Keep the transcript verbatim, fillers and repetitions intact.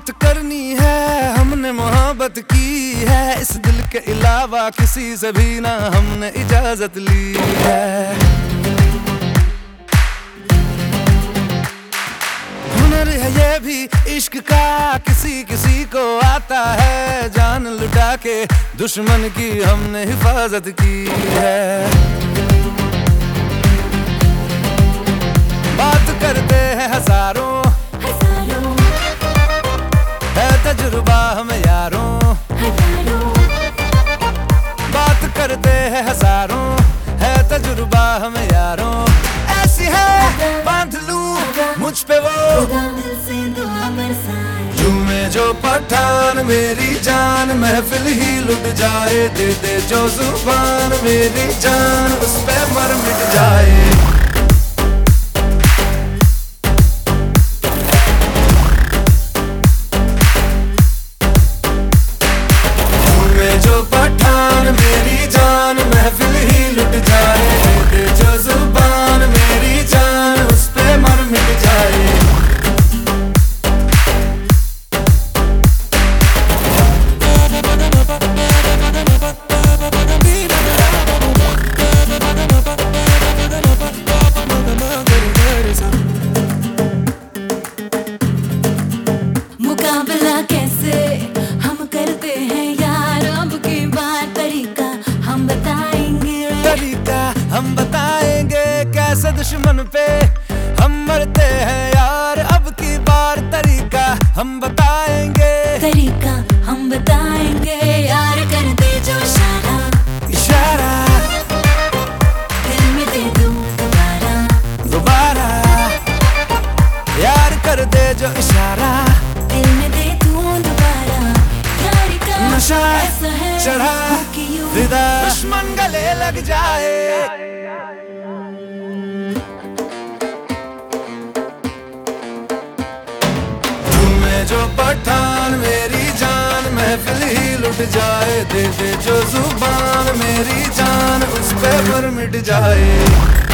बात करनी है हमने मोहब्बत की है, इस दिल के अलावा किसी से भी ना हमने इजाजत ली है। हुनर है ये भी इश्क का, किसी किसी को आता है, जान लुटा के दुश्मन की हमने हिफाजत की है। बात करते हैं हजारों, है तजुर्बा हम यारों, बात करते हैं हजारों, है तजुर्बा हम यारों। ऐसी है बांध लूं मुझ पे वो झूमे जो पठान मेरी जान, महफिल ही लुट जाए, दे दे जो जुबान मेरी जान, उस पे मर मिट जाए। जो पठान मेरी जान, महफिल ही लुट जाए, दे जो जुबान मेरी जान, उस पे मर मिट जाए। मुकाबला कैसे हम करते हैं यार, अब की बार तरीका हम बताएंगे, तरीका हम बताएंगे, कैसे दुश्मन पे हम मरते हैं यार, अब की बार तरीका हम बताएंगे, तरीका हम बताएंगे यार। कर दे जो इशारा, इशारा दिल में दे दूं दोबारा, दोबारा यार कर दे जो इशारा, दिल में दे दूं दोबारा। यार का नशा ऐसा है चढ़ा कि यूं फिदा, दुश्मन गले लग जाए। झूमे जो पठान मेरी जान, महफिल ही लुट जाए, दे दे जो जुबान मेरी जान, उस पे पर मिट जाए।